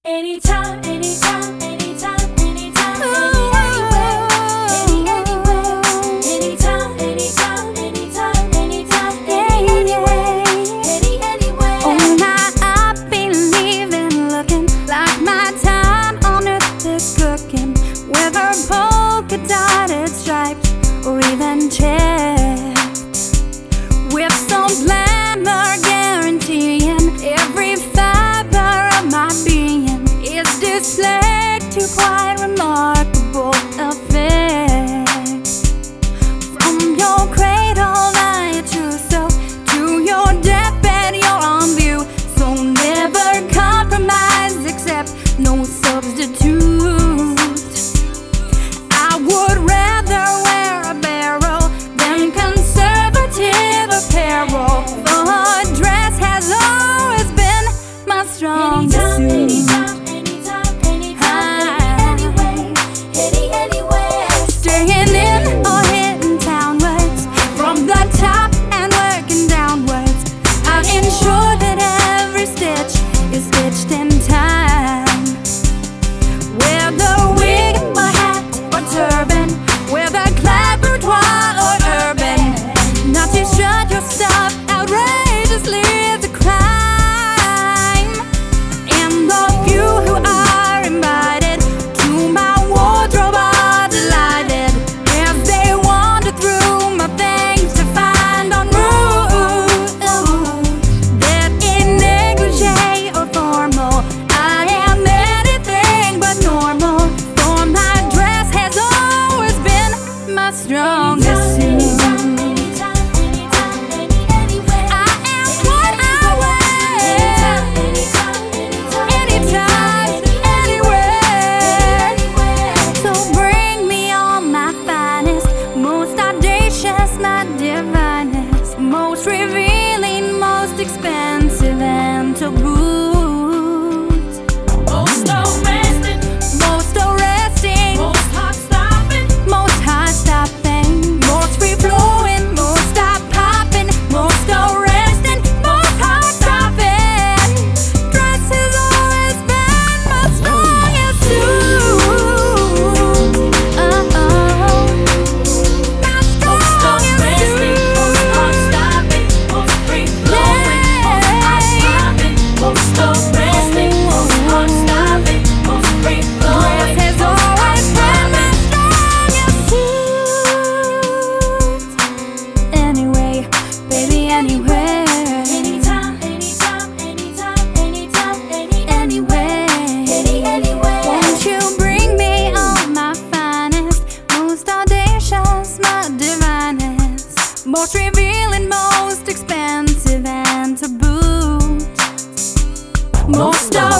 Anytime, anytime, anytime, anytime, anywhere, anywhere. Anytime, anytime, anytime, anytime, anywhere, anywhere. Oh, now I've been leaving, looking like my time on earth is cooking, whether polka dotted stripes or even checks, with some glamour guaranteeing every fiber of my being is displayed to quite remarkable effect. From your cradle, my true self, to your deathbed, you're on view. So never compromise, accept no substitute. I would rather wear a barrel than conservative apparel. The dress has always been my strongest suit. Strongest suit. Most revealing, most expensive and to boot. Most arresting, most arresting, most heart-stopping, most high-stopping, most free-flowing, most stop-popping, most arresting, most hard-stopping. Dress has always been my strongest suit. My strongest suit. Most revealing, most expensive and to boot. Most